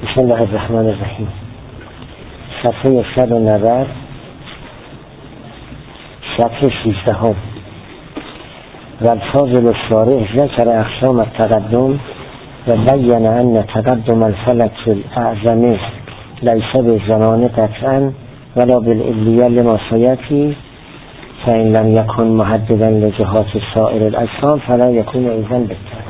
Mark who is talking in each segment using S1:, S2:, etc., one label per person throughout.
S1: بسم الله الرحمن الرحیم. صفحه 190 صفحه 13 و الفاظل الشارع ذکر اقسام التقدم و بین ان تقدم الفلک الاعظم لیس بالزمان قطعا ولا بالعلیه لما سیأتی فإن لم يكن محددا لجهات سائر الاجسام فلا يكون ايضا بالتالي.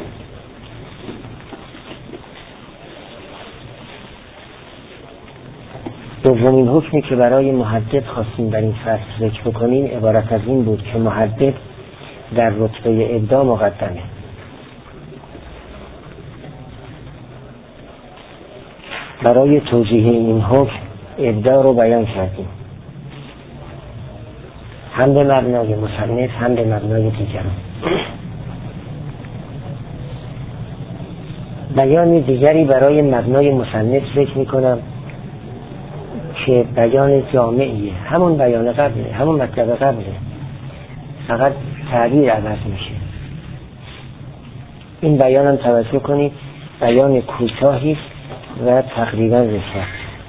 S1: دومین حکمی که برای محدد خواستیم در این فصل ذکر بکنیم عبارت از این بود که محدد در رتبه ابداع مقدمه. برای توضیح این حکم ابداع رو بیان کردیم، هم به مبنای مصنف هم به مبنای دیگران. بیان دیگری برای مبنای مصنف ذکر میکنم که بیان جامعیه، همون بیان قبله، همون مطلب قبله، فقط تعبیر عوض میشه. این بیان هم توجه کنید بیان کوتاهی و تقریبا رسد.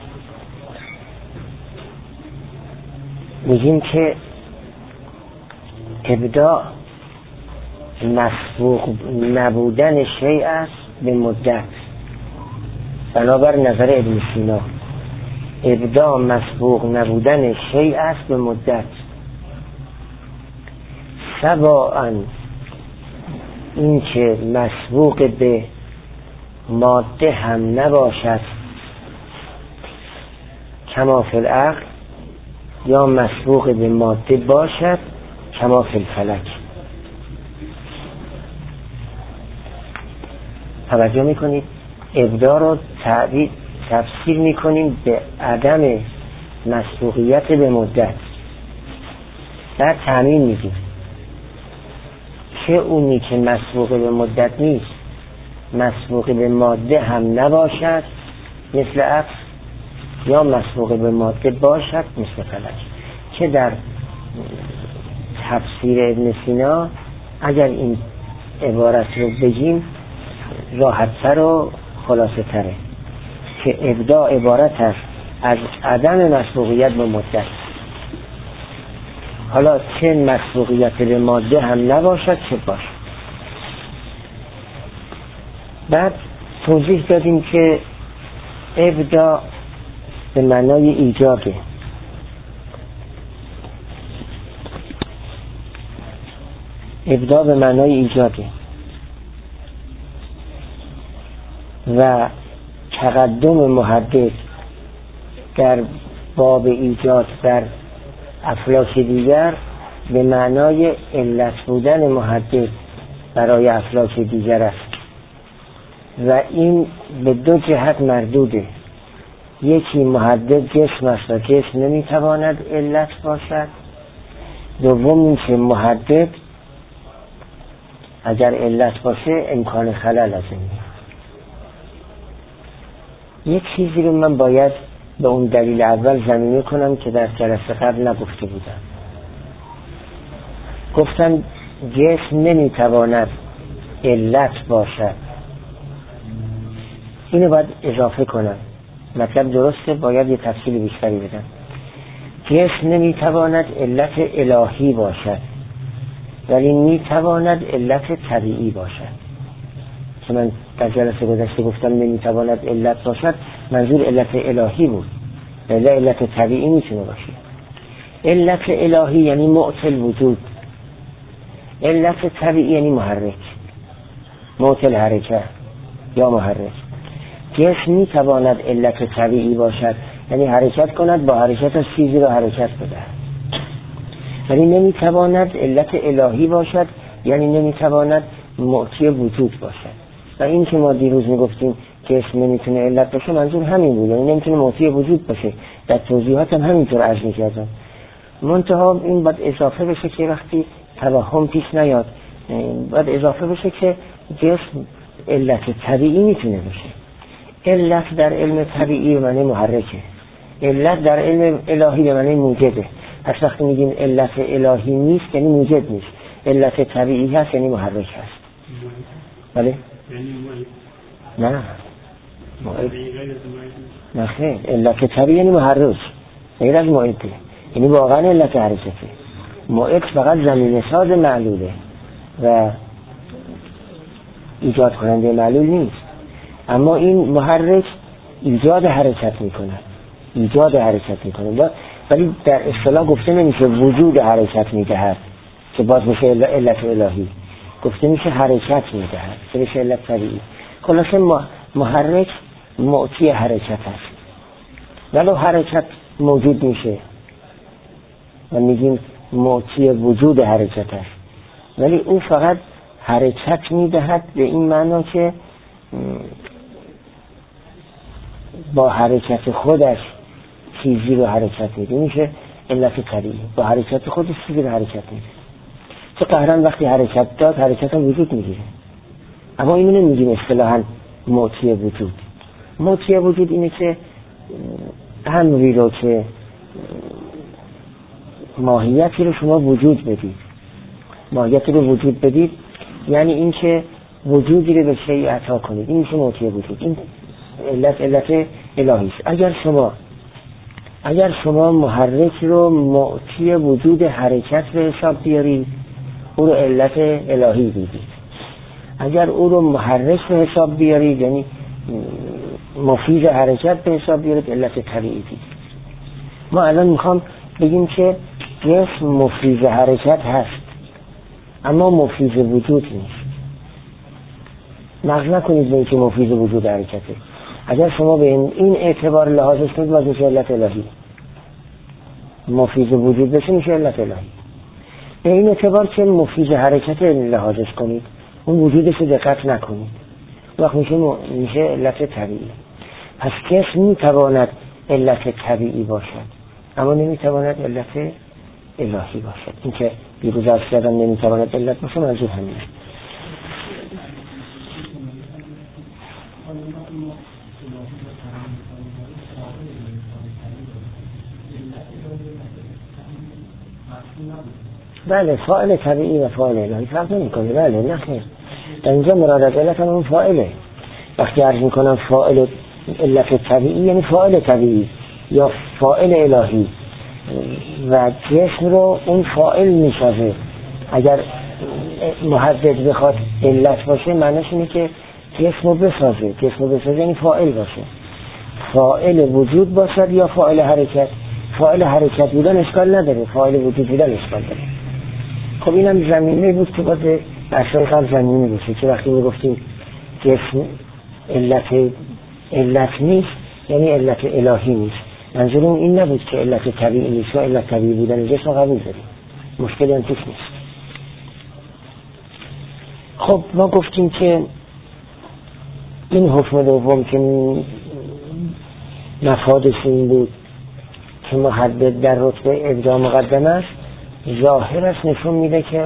S1: میگیم که ابداع مسبوق نبودن شیء است به مدت، بنابر نظر ابن سینا ابداع مسبوق نبودن شیء است به مدت، سواء این که مسبوق به ماده هم نباشد کما فی العقل یا مسبوق به ماده باشد کما فی الفلک. توجه میکنید ابداع رو تفسیر میکنیم به عدم مسبوقیت به مدت، بعد تعمیم میدیم که اونی که مسبوق به مدت نیست مسبوق به ماده هم نباشد مثل عقل یا مسبوق به ماده باشد مثل فلک. که در تفسیر ابن سینا اگر این عبارت رو بگیم راحت‌تر و خلاصه تره که ابداع عبارت است از عدم مسبوقیت به مدت، حالا چه مسبوقیت به ماده هم نباشد چه باشد. بعد توضیح دادیم که ابداع به معنای ایجاده، ابداع به معنای ایجاده و تقدم محدد در باب ایجاد در افلاک دیگر به معنای علت بودن محدد برای افلاک دیگر است و این به دو جهت مردوده. یکی محدد جسم است و جسم نمیتواند علت باشد، دوم این که محدد اگر علت باشه امکان خلل از این. یک چیزی رو من باید به اون دلیل اول زمینه کنم که در جلسه قبل نگفته بودم. گفتم جسم نمیتواند علت باشد، اینو باید اضافه کنم، مطلب درسته، باید یه تفصیل بیشتری بدم. جسم نمیتواند علت الهی باشد ولی میتواند علت طبیعی باشد. که من در جلسه گذشته گفتم نمیتواند علت باشد، منظور علت الهی بود، علت طبیعی میتونه باشه. علت الهی یعنی معطل وجود، علت طبیعی یعنی محرک، معطل حرکت یا محرک. جسم میتواند علت طبیعی باشد یعنی حرکت کند، با حرکت از چیزی را حرکت بده، ولی نمیتواند علت الهی باشد یعنی نمیتواند معطی وجود باشد. و این که ما دیروز میگفتیم جسم نمیتونه علت باشه منظور همین بود، یعنی نمیتونه معطی وجود باشه. در توضیحات هم همینطور عرض میکردم. منتها این باید اضافه بشه که وقتی توهم پیش نیاد، باید اضافه بشه که جسم علت طبیعی میتونه باشه. علت در علم طبیعی به معنی محرکه، علت در علم الهی به معنی موجده. پس وقتی میگیم علت الهی نیست یعنی موجد نیست، علت طبیعی هست یعنی محرک هست. بله؟ نه نه خیر، علت طبیعی یعنی محرک غیر از معده، یعنی واقعا علت حرکته. معده فقط زمینه ساز معلوله و ایجاد کننده معلول نیست، اما این محرک ایجاد حرکت میکنه، ولی در اصطلاح گفته نمیشه وجود حرکت میدهد که باز میشه علت الهی، گفته میشه حرکت میدهد که میشه علت طبیعی. خلاصه محرک معطی حرکت است، ولو حرکت موجود میشه و میگیم معطی وجود حرکت است، ولی او فقط حرکت میدهد به این معنا که با حرکت خودش چیزی رو حرکت میده، میشه علت طبیعی. با حرکت خودش چیزی رو حرکت میده. چه قهرن وقتی حرکت داد حرکت هم وجود میگیره، اما اینو نمیگیم اصطلاحاً معطی وجود. معطی وجود اینه که امری رو که ماهیتی رو شما وجود بدید، یعنی این که وجودی رو به شیء عطا کنید، این میشه معطی وجود. این علت الهی است. اگر شما محرک رو معطی وجود حرکت به حساب بیارید، او رو علت الهی دیدید. اگر او رو محرک به حساب بیارید، یعنی مفید حرکت به حساب بیارید، علت طبیعی دیدید. ما الان میخوام بگیم که جسم مفید حرکت هست اما مفید وجود نیست. نقض نکنید به اینکه مفید وجود حرکته. اگر شما به این اعتبار لحاظش کنید، باز میشه علت الهی. مفید وجود بشه میشه علت الهی. به این اعتبار که مفید حرکت لحاظش کنید، اون وجودش رو دقت نکنید، وقت میشه علت طبیعی. پس جسم میتواند علت طبیعی باشد اما نمیتواند علت الهی باشد. این که بیروز ارز کردم نمیتواند علت باشه منظور همینه. بله، فاعل طبیعی و فاعل الهی فرق نمی‌کنه. بله، نه خیر، در اینجا مراد از علت اون فاعله. وقتی عرض میکنم فاعل علت طبیعی یعنی فاعل طبیعی یا فاعل الهی و جسم رو اون فاعل میسازه. اگر محدد بخواد علت باشه معنیش اینه که جسم رو بسازه یعنی فاعل باشه، فاعل وجود باشد یا فاعل حرکت. فاعل حرکت بودن اشکال نداره، فاعل وجود بودن اشکال داره. خب اینم زمینه بود که باید اصلا قبل زمینه باشه که وقتی میگفتیم جسم علت نیست یعنی علت الهی نیست، منظورم این نبود که علت طبیعی نیست و علت طبیعی بودن جسم قبول داریم، مشکلی هم توش نیست. خب ما گفتیم که این حکم دوم که مفادش این بود که محدد در رتبه ابداع مقدم است، ظاهرش نشون میده که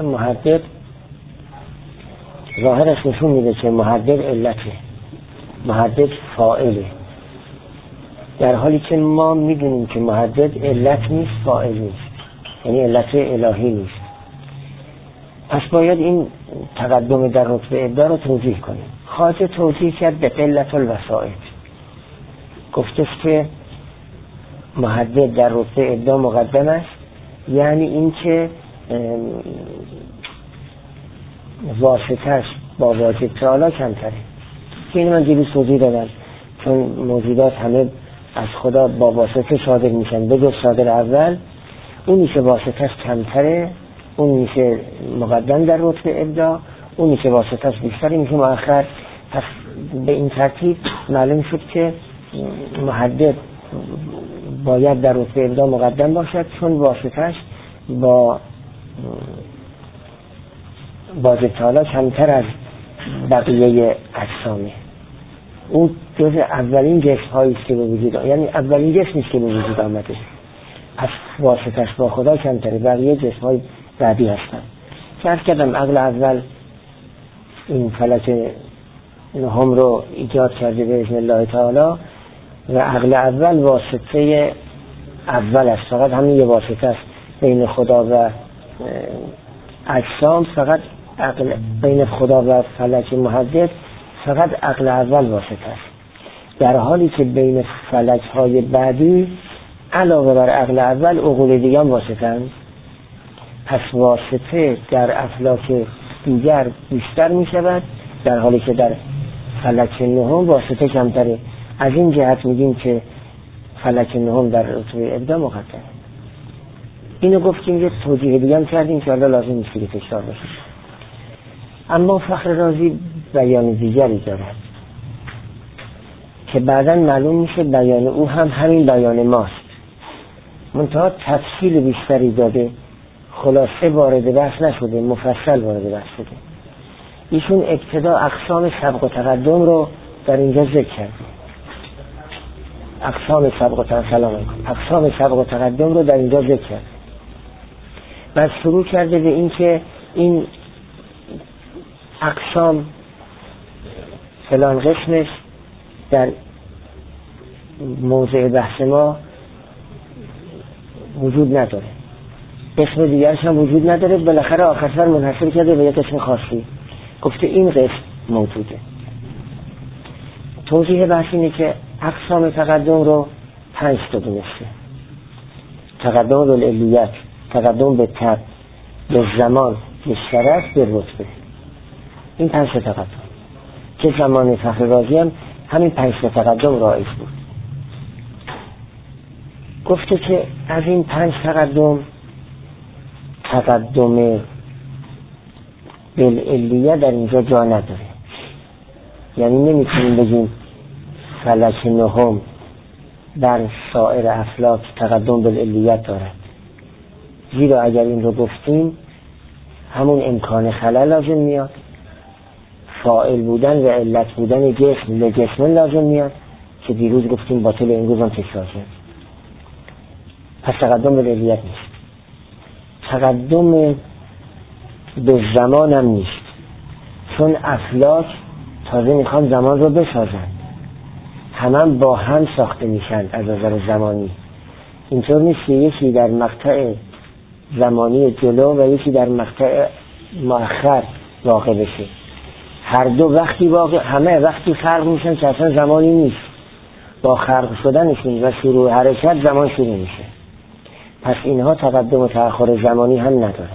S1: محدد علته، محدد فاعله، در حالی که ما میدونیم که محدد علت نیست، فاعل نیست، یعنی علت الهی نیست. پس باید این تقدم در رتبه ابداع رو توضیح کنیم. خواجه توضیح کرد به قلت الوسائط، گفته که محدد در رتبه ابداع مقدم است، یعنی این که واسطش با واجب تعالی کمتره. که این من دیروز توضیح دادم، چون موجودات همه از خدا با واسطه صادر میشن، بجز صادر اول اون میشه واسطش کمتره، اون میشه مقدم در رتبه ابداع، اون میشه واسطش بیشتری میشه مؤخر. پس به این ترتیب معلوم شد که محدد باید در رتبه ابداع مقدم باشد، چون واسطش با واجب تعالی کمتر از بقیه اجسامه. اون جز اولین جسم هایی که به وجود آمده، یعنی اولین جسمی که به وجود آمده، پس واسطش با خدا کمتره، بقیه جسم های بعدی هستن. که عرض کردم عقل اول این فلک هم رو ایجاد کرده به اذن الله تعالی و عقل اول واسطه اول است، فقط همین یه واسطه است بین خدا و اجسام، فقط عقل بین خدا و فلک محدد، فقط عقل اول واسطه است. در حالی که بین فلک های بعدی علاوه بر عقل اول عقول دیگه هم واسطه‌اند. پس واسطه در افلاک دیگر بیشتر می شود، در حالی که در فلک نهم واسطه کمتره. از این جهت میگیم که فلک نهم در رتبه ابداع مقدمه. اینو گفتیم، یه توضیح دیگه هم کردیم که حالا لازم نیست که تکرار بشه. اما فخر رازی بیان دیگری دارد که بعداً معلوم میشه بیان او هم همین بیان ماست، منتها تفصیل بیشتری داده، خلاصه وارد بحث نشده، مفصل وارد بحث شده. ایشون ابتدا اقسام سبق و تقدم رو در اینجا ذکر کرده. اقسام سبق و تقدم رو در اینجا ذکر کرده. بعد شروع کرده به این که این اقسام فلان قسمش در موضع بحث ما وجود نداره، قسم دیگرش هم وجود نداره. بالاخره آخر سر منحصر کرده به یک قسم خاصی، گفته این قسم موجوده. توضیح بحث اینه که اقسام تقدم رو 5 تا دونسته: تقدم به علیت، تقدم به تب، به زمان، به شرف، به رتبه. این 5 تا تقدم که زمان فخر رازی هم همین 5 تا تقدم رایج بود. گفته که از این 5 تقدم بالعلیه در اینجا جا نداره. یعنی نمیتونیم بگیم فلک نهم در سایر افلاک تقدم بالعلیت دارد، زیرا اگر این رو گفتیم همون امکان خلل لازم میاد، فاعل بودن و علت بودن جسم لجسم لازم میاد که دیروز گفتیم باطل، امروز هم تکرار شد. پس تقدم بالعلیت نیست. تقدم به زمان هم نیست، چون افلاک تازه میخوان زمان رو بسازن، هم با هم ساخته میشن از نظر زمانی. اینطور نیست که یکی در مقطع زمانی جلو و یکی در مقطع مؤخر واقع بشه. هر دو وقتی واقع، همه وقتی خلق میشن که اصلا زمانی نیست، با خلق شدنشون و شروع حرکت زمان شروع میشه. پس اینها تقدم و تأخر زمانی هم نداره.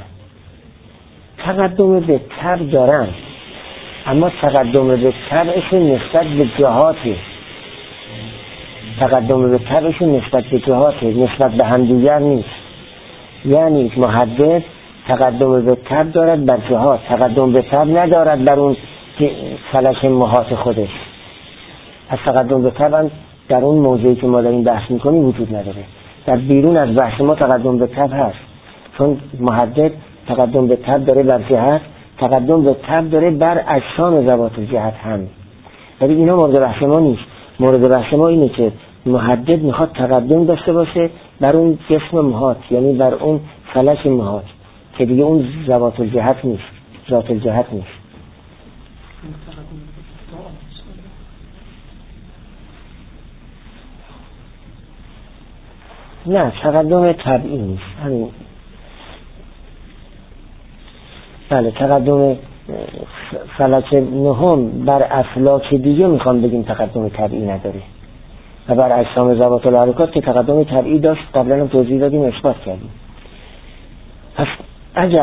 S1: تقدم به تب دارن، اما تقدم به تبعشون نسبت به جهاته. تقدم به تبعشون نسبت به جهاته، نسبت به همدیگر نیست. یعنی محدد تقدم به تب دارد بر جهات، تقدم به تب ندارد بر اون فلک محاط خودش. از تقدم به تب هم در اون موضوعی که ما داریم بحث میکنیم وجود نداره. در بیرون از بحث ما تقدم به تب هست، چون محدد تقدم به تب داره بر جهت، تقدم به تب داره بر اجسام ذوات الجهت هم. ولی اینا مورد بحث ما نیست. مورد بحث ما اینه که محدد میخواد تقدم داشته باشه بر اون جسم محاط، یعنی بر اون فلک محاط که دیگه اون ذوات الجهت نیست، ذات الجهت نیست. نه، تقدم طبعی نیست. همین بله، تقدم فلک نهم بر افلاک دیگه میخوام بگیم تقدم طبعی نداره و بر اجسام ذوات الحرکات که تقدم طبعی داشت قبلا هم توضیح دادیم، اثبات کردیم. پس اگر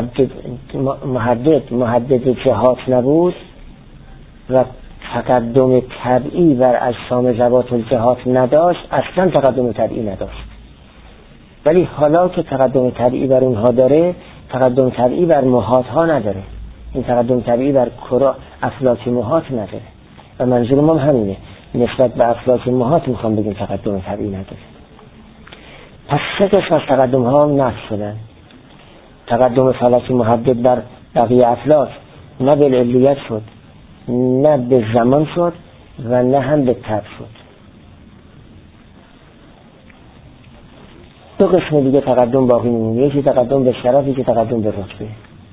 S1: محدد جهات نبود و تقدم طبعی بر اجسام ذوات الجهات نداشت، اصلا تقدم طبعی نداشت. ولی حالا که تقدم طبعی بر اونها داره، تقدم طبعی بر محاط ها نداره. این تقدم طبعی بر افلاک محاط نداره و منظور ما همینه، نسبت به افلاک محاط میخوام بگیم تقدم طبعی نداره. پس 3 قسم از تقدم ها نفی شدن. تقدم فلک محدد بر بقیه افلاک نه به علیت شد، نه به زمان شد و نه هم به تب شد. 2 قسم دیگه تقدم باقی میمونه، یکی تقدم به شرف، یکی تقدم به رتبه.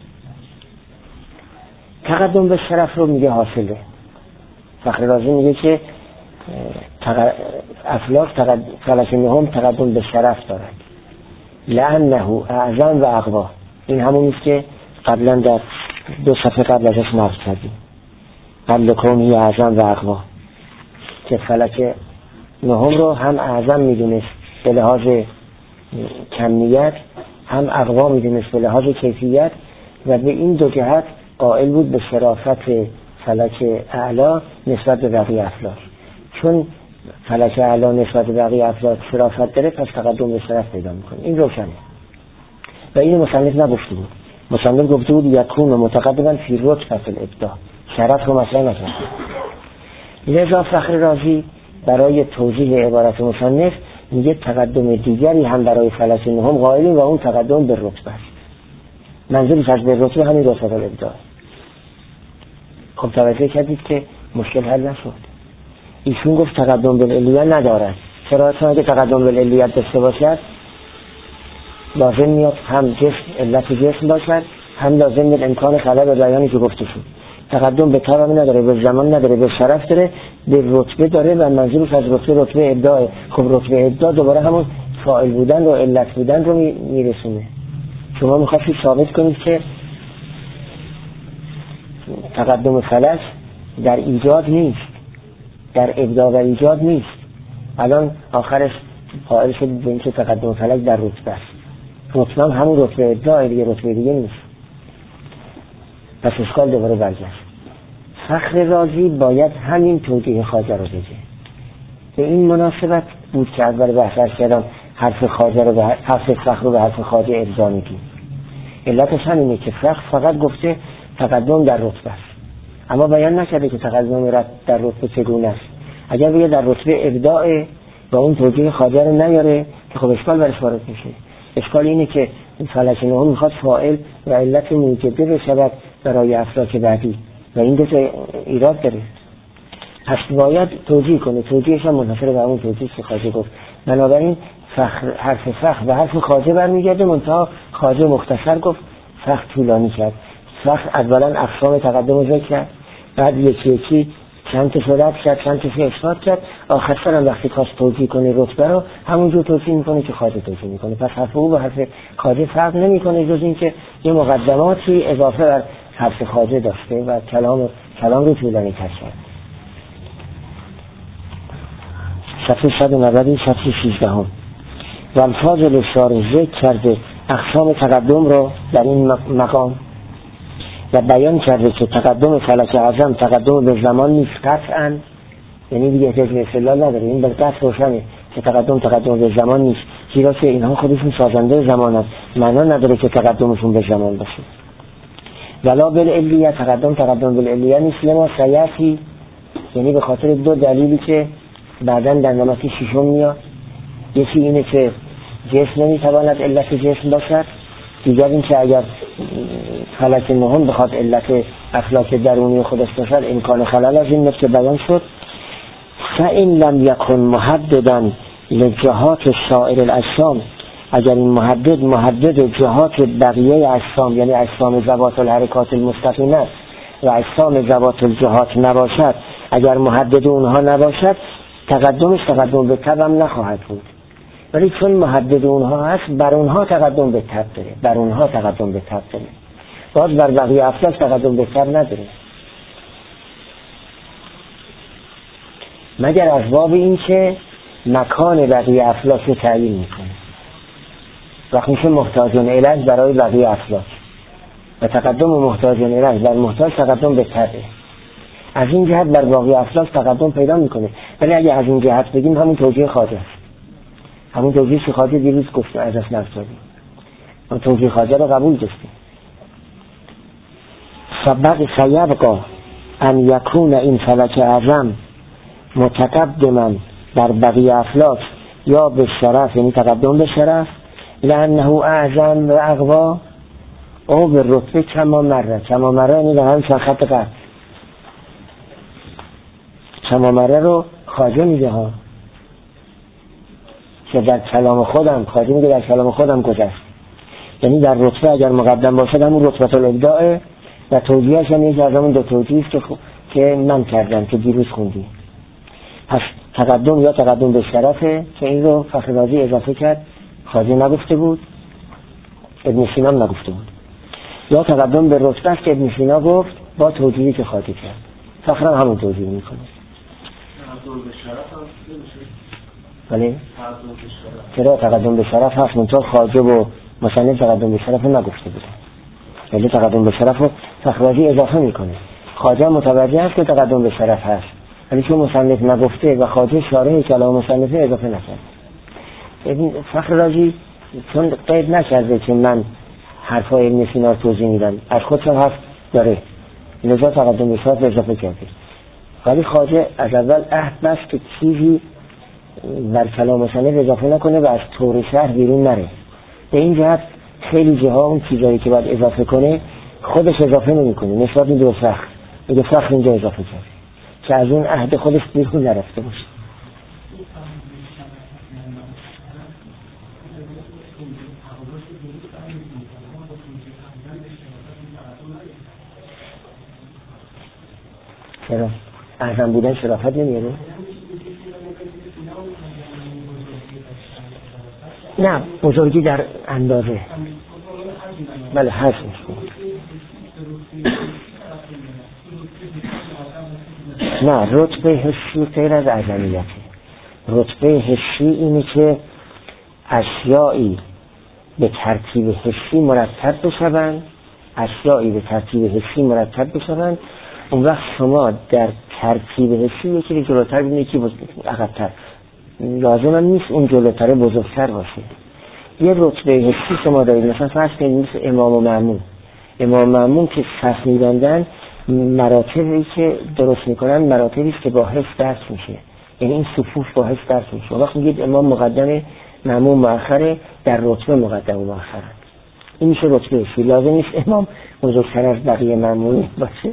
S1: تقدم به شرف رو میگه حاصله. فخر رازی میگه که افلاک فلک نهم تقدم به شرف دارد، لأنه اعظم و اقوا. این همونیست که قبلا در 2 صفحه قبل ازش نقل کردیم، قبل کونی اعظم و اقوا، که فلک نهم رو هم اعظم میدونست به لحاظ کمیت، هم اقوا میدونست به لحاظ کیفیت، و به این دو جهت قائل بود به شرافت فلک اعلی نسبت به بقیه افلاک. چون فلک اعلی نسبت به بقیه افلاک شرافت داره، پس تقدم به شرف پیدا میکنه. این روشنه و این مصنف نگفته بود. مصنف گفته بود یکون متقدما فی رتبه الابداع، شرف رو مطرح نکرد. لذا فخر رازی برای توضیح عبارت مصنف میگه تقدم دیگری هم برای فلک نهم قائلیم و اون تقدم به رتبه است. منظورش از به رتبه همین رتبه الابداع. خب توجه کردید که مشکل حل نشد. ایشون گفت تقدم به العلیه ندارد. چرا؟ چون اگه تقدم به العلیه داشته باشد لازم میاد هم جسم علت جسم باشد، هم لازم میاد امکان خلل به بیانی که گفته شد. تقدم به طبع نداره، به زمان نداره، به شرف داره، به رتبه داره و منظورش از رتبه ابداع. خب رتبه ابداع دوباره همون فاعل بودن رو، علت بودن رو میرسونه. شما میخواستید ثابت کنید که تقدم فلک در ایجاد نیست، در ابداع و ایجاد نیست. الان آخرش قائل شد به اینکه تقدم فلک در رتبه است. رتبه هم همون رتبه ابداع دیگه، رتبه دیگه نیست. پس اشکال دوباره برگشت. فخر رازی باید همین توجیه خواجه رو بگه. به این مناسبت بود که اول بحث کردم حرف خواجه رو به حرف فخر رو به حرف خواجه ارجاع میدیم. علتش همینه که فخر فقط گفته تقدم در رتبه است، اما بیان نکرده که تقدم در رتبه چگونه است. اگر بگه در رتبه ابداع و اون توجیه خواجه رو نیاره که خب اشکال برش وارد میشه. اشکال اینه که این فلک نهم میخواد فاعل و علت موجبه بشود برای افلاک بعدی و این دو تا ایراد داره. پس باید توجیه کنه. توجیهش هم منحصر به اون توجیه که خواجه گفت. بنابراین حرف فخر و حرف خواجه برمیگرده، منتها خواجه مختصر گفت، فخر طولانی کرد. فخر اولا اقسام تقدم رو ذکر کرد، بعد یکی یکی چند تا رد کرد، چند تا اثبات کرد، آخر سر وقتی خواست توجیه کنه رتبه رو همونجور توجیه میکنه که خواجه توجیه میکنه. پس حرف او و حرف خواجه فرق نمیکنه جز این که یه مقدماتی اضافه بر حرف خواجه داشته و کلام رو طولانی کرد. صفحه 190 صفحه 16 و الفاظ اشاره ذکر کرده اقسام تقدم رو در این مقام و بیان کرده که تقدم فلک اعظم تقدم به زمان نیست قطعاً، یعنی دیگه احتیاج به استدلال نداره. این بالقطع روشنه که تقدم به زمان نیست، زیرا که اینها خودشون سازنده زمان هست، معنا نداره که تقدمشون به زمان باشه. ولا بالعلیه تقدم بالعلیه نیست، لما سیاسی، یعنی به خاطر دو دلیلی که بعداً در نماتی ششم میاد. یکی اینه که جسم نمیتواند علت جسم باشد، دیگر این که اگر فلک نهم بخواد علت افلاک درونی خودش باشد امکان خلل از این نکته بیان شد. فإن لم یکن محددا لجهات سائر الاجسام، اگر این محدد جهات بقیه اجسام یعنی اجسام ذوات الحرکات المستقیمه و اجسام ذوات الجهات نباشد، اگر محدد اونها نباشد تقدمش تقدم به طبع نخواهد بود. ولی چون محدد اونها هست بر اونها تقدم به طبع داره، باز بر بقیه افلاک تقدم به طبع نداره، مگر از باب این که مکان بقیه افلاک رو تعیین میکنه. وقتی میشه محتاجون الیه برای بقیه افلاک و تقدم محتاجون الیه بر محتاج تقدم به طبع، از این جهت بر باقی افلاک تقدم پیدا میکنه. ولی اگه از این جهت بگیم همون توجیه خواجه است، همون توجیه که خواجه دیروز گفته از اصل نفتادیم، همون توجیه خواجه رو قبول داشتیم. سیبقا ان یکون این فلک اعظم متقدما در بقیه افلاک یا به شرف، یعنی تقدم به شرف، لانه اعظم و اقوا، او به رتبه کما مره یعنی در همین خط قطع. کما مره رو خواجه میگه ها، که در کلام خودم خواجه میگه در کلام خودم گذشت، یعنی در رتبه اگر مقدم باشد همون رتبه الابداع و توجیهش هم یکی از همون دو توجیه که من کردم که دیروز خوندی. پس تقدم یا تقدم به شرفه که این رو فخر رازی اضافه کرد، خواجه نگفته بود، ابن سینا نگفته بود. یا تقدم به رتبه است که ابن سینا گفت با توجیهی که خواجه کرد. فخر همون توجیه میکنه. بله چرا تقدم به شرف هست، منطقه خواجه و مصنف تقدم به شرف نگفته بودن، ولی تقدم به شرف رو فخرازی اضافه میکنه. خواجه متوجه هست که تقدم به شرف هست، ولی چون مصنف نگفته و خواجه شارح کلام مصنفه اضافه نکرد. ببین فخرازی چون قید نکرده که من حرفای ابن سینا رو توضیح میدم، از خودش هم حرف داره، لذا تقدم به شرف اضافه کرده. ولی خواجه از اول عهد بست که چیزی بر کلام مصنف اضافه نکنه و از طور شرح بیرون نره. به این جهت خیلی جاها اون چیزایی که باید اضافه کنه خودش اضافه نمیکنه، نسبت میده به فخر، میگه فخر اینجا اضافه کرد که از اون عهد خودش بیرون نرفته باشه. چرا؟ اعظم بودن شرافت نمیاره؟ نه، بزرگی در اندازه. بله هست. نه، رتبه حسی غیر از اعظمیته. رتبه حسی اینه که اشیایی به ترتیب حسی مرتب بشوند، اشیایی به ترتیب حسی مرتب بشوند، اون وقت شما در ترتیب حسی یکی به جلوتر بینید یکی عقب‌تر، لازم هم نیست اون جلوتر بزرگتر باشه. یه رتبه حسی شما دارید، مثلا فرض کنید مثل امام و مأمون. امام و مأمون که صف می‌بندن، مراتبی که درست میکنن مراتبی است که با حس درس میشه، یعنی این صفوف با حس درس میشه. وقتی میگید امام مقدمه مأمون مؤخره، در رتبه مقدم و مؤخره، این میشه رتبه حسی. لازم نیست امام بزرگتر از بقیه مأمون باشه.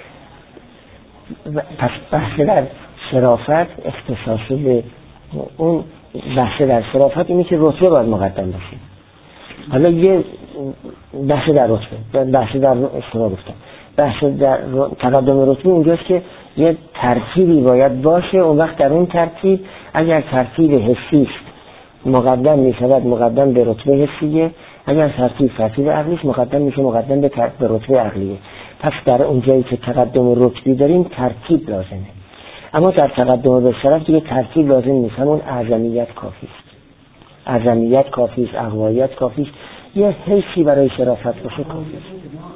S1: پس بحث در شرافت اختصاصی به اون بحث در شرافت اینه که رتبه باید مقدم باشه. حالا یه بحث در رتبه، بحث در اشتباه گفتم، بحث در تقدم رتبه اونجاست که یه ترتیبی باید باشه. اون وقت در اون ترتیب اگر ترتیب حسی مقدم میشود مقدم به رتبه حسیه، اگر ترتیب عقلیش مقدم میشه مقدم به رتبه عقلیه. پس در اون جایی که تقدم رتبی داریم ترتیب لازمه، اما در تقدم به شرف دیگه ترتیب لازم نیست، همون اعظمیت کافی است. اعظمیت کافی است، اقوایت کافی است، یه حسی برای شرافت باشه کافی است.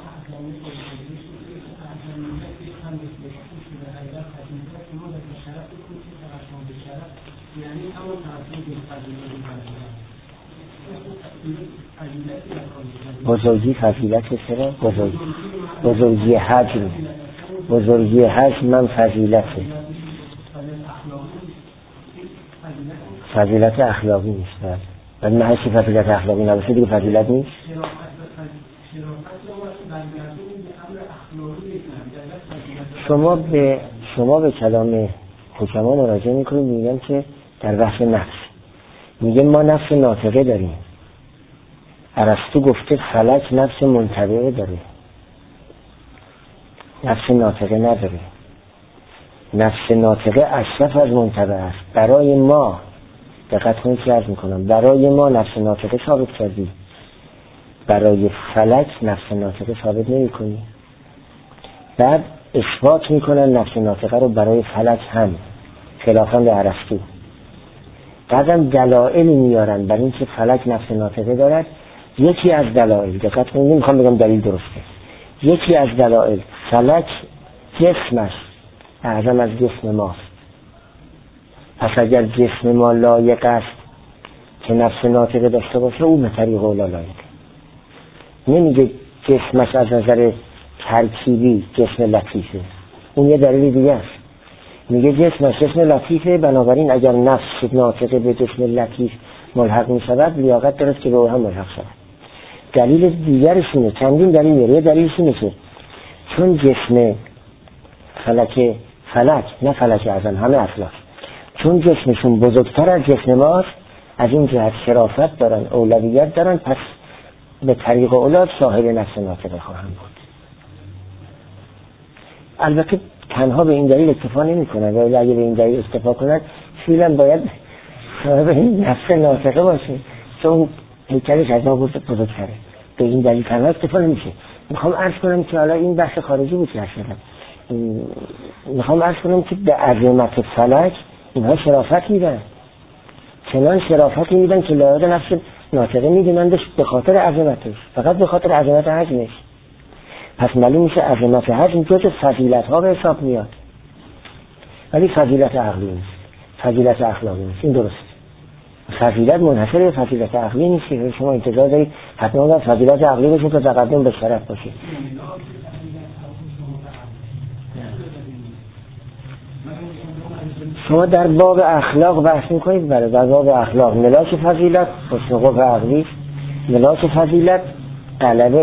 S1: بزرگی فضیلت چرا؟ بزرگی حجم، بزرگی حجم من فضیلته، فضیلت اخلاقی نیست. ولی نه هیچی فضیلت اخلاقی نباشه دیگه فضیلت نیست. شما به کلام حکما مراجعه میکنید، میگن که در بحث نفس میگه ما نفس ناطقه داریم. ارسطو گفته فلک نفس منطبعه داره، نفس ناطقه نداره. نفس ناطقه اشرف از منطبعه است. برای ما دقت کنید که عرض میکنم، برای ما نفس ناطقه ثابت کردی، برای فلک نفس ناطقه ثابت نمی کنی. بعد اثبات میکنن نفس ناطقه رو برای فلک هم، خلافاً به ارسطو. بعدم دلایلی میارن برای اینکه فلک نفس ناطقه دارد. یکی از دلایل، دقت کنید نمیخوام بگم دلیل درسته، یکی از دلایل فلک جسمش اعظم از جسم ماست. پس اگر جسم ما لایق است که نفس ناطقه داشته باشه، او به طریق اولا لایقه. نمیگه جسمش از نظر ترکیبی جسم لطیفه، اون یه دلیل دیگه است. میگه جسمش جسم لطیفه، بنابراین اگر نفس ناطقه به جسم لطیف ملحق میشود لیاقت دارد که به او هم ملحق شود. دلیل دیگرش اینه، چندین دلیل میاره. یه دلیلش اینه که چون جسم فلک نه فلک اعظم، همه افلاک، چون جسمشون بزرگتر از جسم ماست، از این جهت شرافت دارن، اولویت دارن، پس به طریق اولاد صاحب نفس ناطقه خواهند بود. البته تنها به این دلیل اکتفا نمی کنن، ولی اگه به این دلیل اکتفا کنن فعلا باید صاحب نفس ناطقه باشه، چون هیکلش از ما بزرگتره. به این دلیل تنها اکتفا نمیشه. میخوام عرض کنم که حالا این بحث خارجی بود که میخوام عرض کنم که به عظمت فلک اینها شرافت میدن، چنان شرافتی میدن که لایق نفس ناطقه میدونندش به خاطر عظمتش، فقط به خاطر عظمت حجمش. پس معلوم میشه عظمت حجم جز فضیلت ها به حساب میاد، ولی فضیلت عقلی نیست، فضیلت اخلاقی نیست. این درست، فضیلت منحصر به فضیلت عقلی نیست. شما انتظار دارید حتما فضیلت عقلی باشه تا تقدم به شرف باشه. شما در باب اخلاق بحث میکنید، بله در باب اخلاق ملاک فضیلت حسن قبح عقلی، ملاک فضیلت غلبه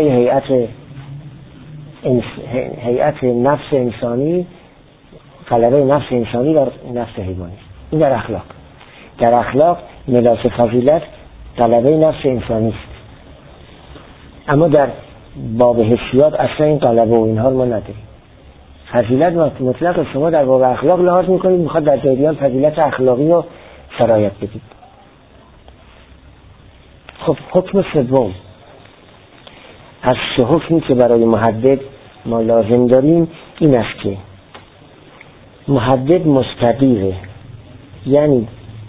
S1: هیئت نفس انسانی، غلبه نفس انسانی در نفس حیوانی. این در اخلاق. در اخلاق ملاک فضیلت غلبه نفس انسانی است، اما در باب حسیات اصلا این غلبه و اینها ما نداریم. فضیلت مطلق شما در باب اخلاق لحاظ میکنید، میخواد در جریان فضیلت اخلاقی رو سرایت بدید. خب حکم سوم از حکمی که برای محدد ما لازم داریم این است که محدد مستدیره، یعنی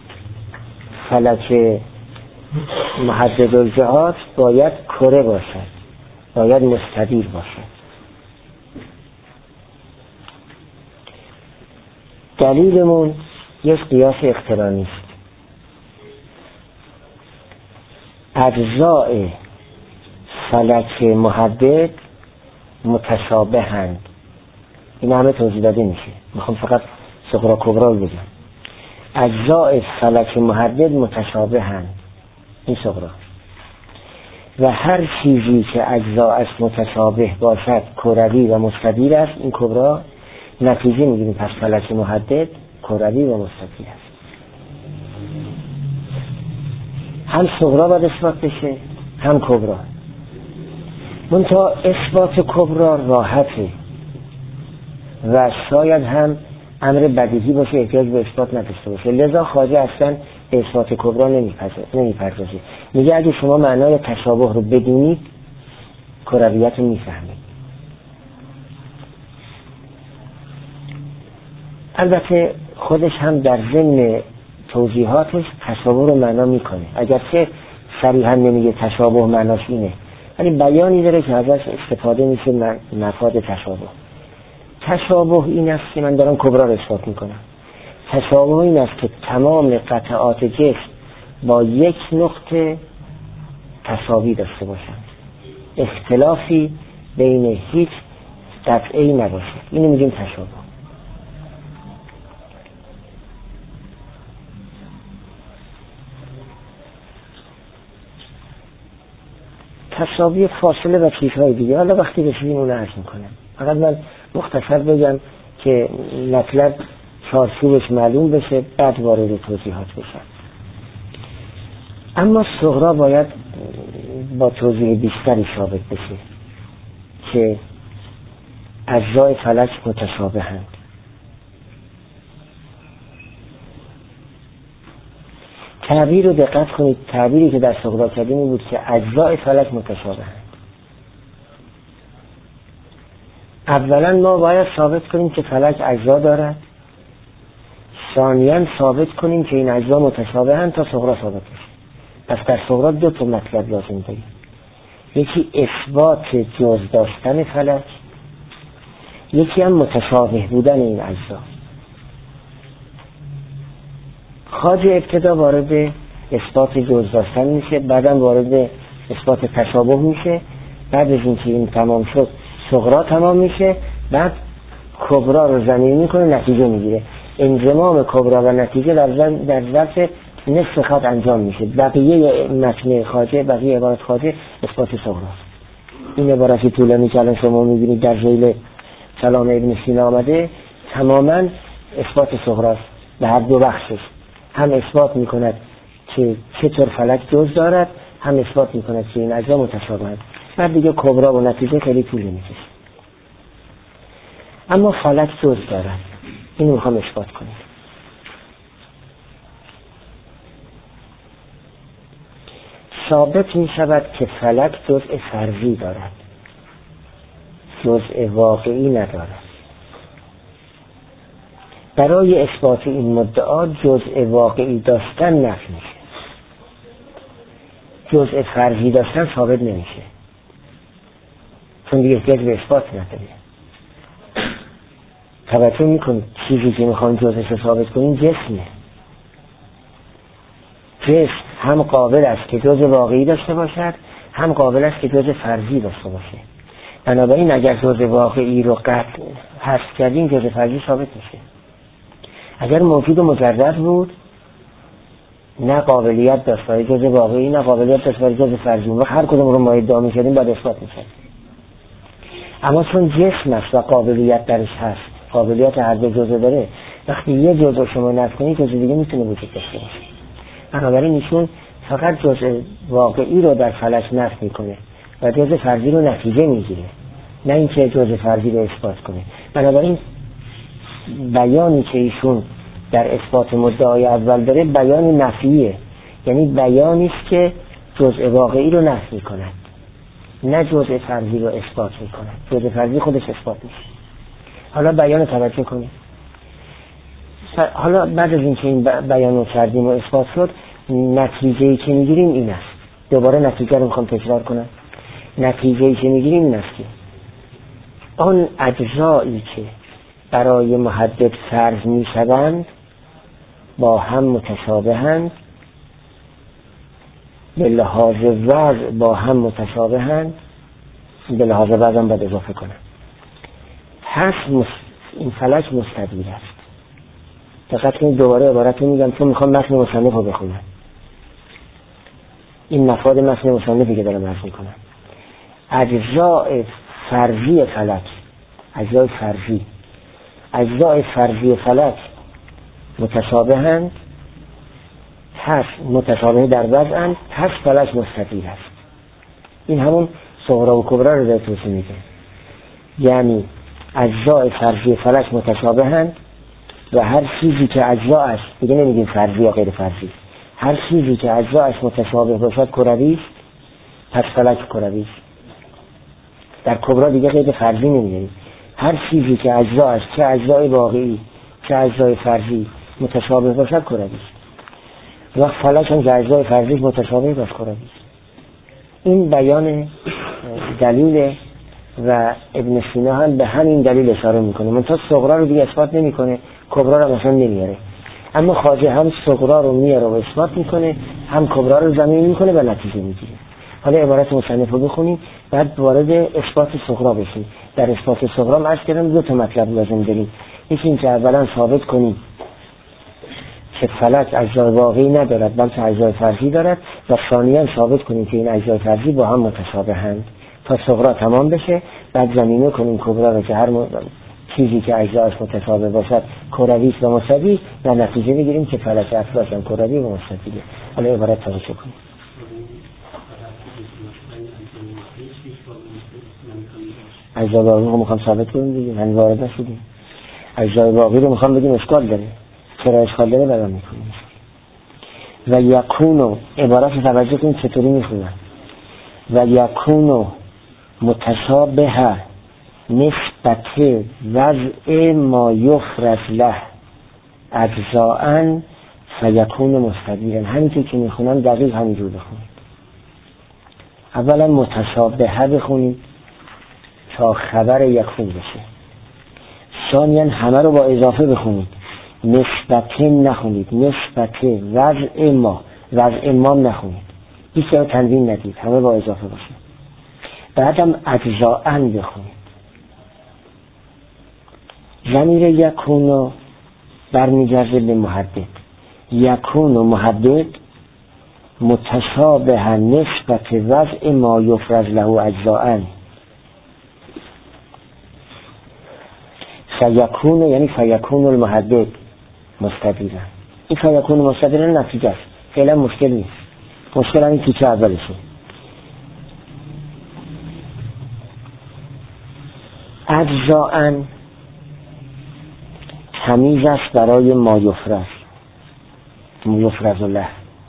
S1: فلک محدد الجهات باید کره باشد، باید مستدیر باشد. دلیلمون یک قیاس اقترانی است. اجزاء فلک محدد متشابهند. این همه توضیح داده میشه، میخوام فقط صغرا کبرا رو بگم. اجزاء فلک محدد متشابهند، این صغرا، و هر چیزی که اجزاءش متشابه باشد کروی و مستدیر است، این کبرا. نتیجه میگیریم پس فلک محدد کروی و مستدیر است. هم صغرا باید اثبات بشه هم کبرا. منتها اثبات کبرا راحته و شاید هم امر بدیهی باشه، احتیاج به اثبات نداشته باشه، لذا خواجه اصلا اثبات کبرا نمیپردازه. میگه اگه شما معنای تشابه رو بدونید کرویت رو میفهمید. البته خودش هم در ضمن توضیحاتش تشابه رو معنا میکنه، اگرچه صریحا نمیگه تشابه معناش اینه، ولی بیانی داره که ازش استفاده میشه مفاد تشابه. تشابه این است که من دارم کبرا رو اثبات میکنم. تشابه این است که تمام قطعات جسم با یک نقطه تساوی داشته باشن، اختلافی بین هیچ قطعه‌ای نباشه. اینو میگیم تشابه. تساوی فاصله و چیزهای دیگه حالا وقتی رسیدیم اون عرض میکنم. فقط من مختصر بگم که مطلب چارچوبش معلوم بشه، بعد وارد توضیحات بشم. اما صغرا باید با توضیح بیشتری ثابت بشه که اجزای فلک متشابهند. تعبیر رو دقت کنید، تعبیری که در صغرا کردیم این بود که اجزای فلک متشابهند. اولا ما باید ثابت کنیم که فلک اجزا دارد، ثانیاً ثابت کنیم که این اجزا متشابهند تا صغرا ثابت بشه. پس در صغرا دو تا مطلب لازم داریم، یکی اثبات جز داشتن فلک، یکی هم متشابه بودن این اجزا. خواجه ابتدا وارد اثبات جز داشتن میشه، بعدم وارد اثبات تشابه میشه، بعد از اینکه این تمام شد صغرا تمام میشه، بعد کبرا رو ضمیر میکنه، نتیجه میگیره. انضمام کبرا و نتیجه در ظرف نصف خط انجام میشه. بقیه متن خواجه، بقیه عبارت خواجه اثبات صغرا. این عبارتی طولانی که الان شما میبینید در ذیل کلام ابن سینا آمده تماما اثبات صغراست به هر دو بخشش. هم اثبات میکند که چطور فلک جز دارد، هم اثبات میکند که این اجزا متشابهند. بعد دیگه کبرا و نتیجه خیلی طول میکشه. اما فلک جز دارد، اینو میخوام اثبات کنیم. ثابت میشود که فلک جزء فرضی دارد، جزء واقعی ندارد. برای اثبات این مدعا جزء واقعی داشتن نفی میشه، جزء فرضی داشتن ثابت نمیشه، چون دیگه احتیاج به اثبات نداره. توجه میکنید چیزی که میخوایم جزءش رو ثابت کنیم جسمه. جسم هم قابل است که جزء واقعی داشته باشد، هم قابل است که جزء فرضی داشته باشه. بنابراین اگر جزء واقعی رو قطع حذف کردیم جزء فرضی ثابت میشه. اگر موجود مجرد بود نه قابلیت داشت برای جزء واقعی، نه قابلیت داشت برای جزء فرضی، و هر کدوم رو ما ادعا می‌کردیم باید اثبات می‌شد. اما چون جسم است و قابلیت درش هست، قابلیت هر دو جزء داره، وقتی یه جزء شما نفی کنید جزء دیگه میتونه وجود داشته باشه. بنابراین ایشون فقط جزء واقعی رو در فلک نفی میکنه و جزء فرضی رو نتیجه میگیره، نه اینکه جزء فرضی رو اثبات کنه. بنابراین بیانی که ایشون در اثبات مدعای اول داره بیان نفیه، یعنی بیانی است که جزء واقعی رو نفی کند، نه جزء فرضی رو اثبات میکند. جزء فرضی خودش اثبات میشه. حالا بیان توجه کنید. حالا بعد از اینکه این بیان رو کردیم و اثبات شد، نتیجه‌ای که میگیریم این است. دوباره نتیجه رو میخوام تکرار کنم. نتیجه‌ای که میگیریم این است که آن اجزایی که برای محدد فرض میشوند با هم متشابهند، به لحاظ وضع با هم متشابهند، به لحاظ وضع هم باید اضافه کنم. پس این فلک مستدیر است. دقت کنید دوباره عبارت رو میگم چون میخوام متن مصنف رو بخونم. این مفاد متن مصنفی که دارم عرض میکنم. اجزای فرضی فلک، اجزای فرضی فلک متشابهند، پس متشابه در وضعند، پس فلک مستدیر است. این همون صغرا و کبرا رو در توضیح میده. یعنی اجزای فرضی فلک متشابهند و هر چیزی که اجزاش، دیگه نمیگیم فرضی یا غیر فرضی، هر چیزی که اجزاش متشابه باشد کروی است، پس فلک کروی است. در کبرا دیگه غیر فرضی نمیگیم. هر چیزی که اجزاش، چه اجزای واقعی چه اجزای فرضی متشابه باشد کروی است. وقت فلک هم که اجزای فرضی متشابه باشه کروی است. این بیان دلیل و ابن سینا هم به همین دلیل اشاره میکنه. منتها صغرا رو دیگه اثبات نمیکنه، کبرا رو مثلا نمیاره. اما خواجه هم صغرا رو میاره و اثبات میکنه، هم کبرا رو زمین میکنه و نتیجه میگیره. حالا عبارت مصنف رو بخونیم بعد وارد اثبات صغرا بشیم. در اثبات صغرا ما عرض کردم دو تا مطلب لازم داریم. یکی اینکه اولا ثابت کنیم که فلک اجزای واقعی ندارد بلکه اجزای فرضی دارد، و ثانیاً ثابت کنیم که این اجزای فرضی با هم متشابهند. تا صغرا تمام بشه بعد زمینه کنیم کبرا رو که هر چیزی که اجزاش متشابه باشد کروی است و مستدیر، و نتیجه میگیریم که فلک اصلاش هم کروی و مستدیره. حالا عبارت توجه کنیم. اجزای واقعی رو میخوام ثابت کنیم دیگه، من وارد نشدیم. اجزای واقعی رو میخوام بگیم اشکال داره. چرا اشکال داره بیان میکنیم. و یکونو عبارت توجه کنیم چطوری میخونن. و یکونو متشابه نسبت وضع ما یفرض له اجزاءً فیکون مستدیراً. همینطور که میخونن دقیق همینجور بخونید. اولا متشابه بخونید تا خبر یکون بشه. ثانیاً همه رو با اضافه بخونید، نسبت نخونید، نسبت وضع ما نخونید، هیچ رو تنوین ندید، همه با اضافه باشه. بعدم اجزاءً بخونید. ضمیر یکونو برمیگرده به محدد. یکونو محدد متشابه نسبت وضع ما یفرض له اجزاءً. فیکون یعنی فیکون المحدد مستدیرا. این فیکون مستدیرا نتیجه است، فعلا مشکل نیست. مشکل همین تیکه اولشه. اجزاءً تمیز است برای ما یفرض له.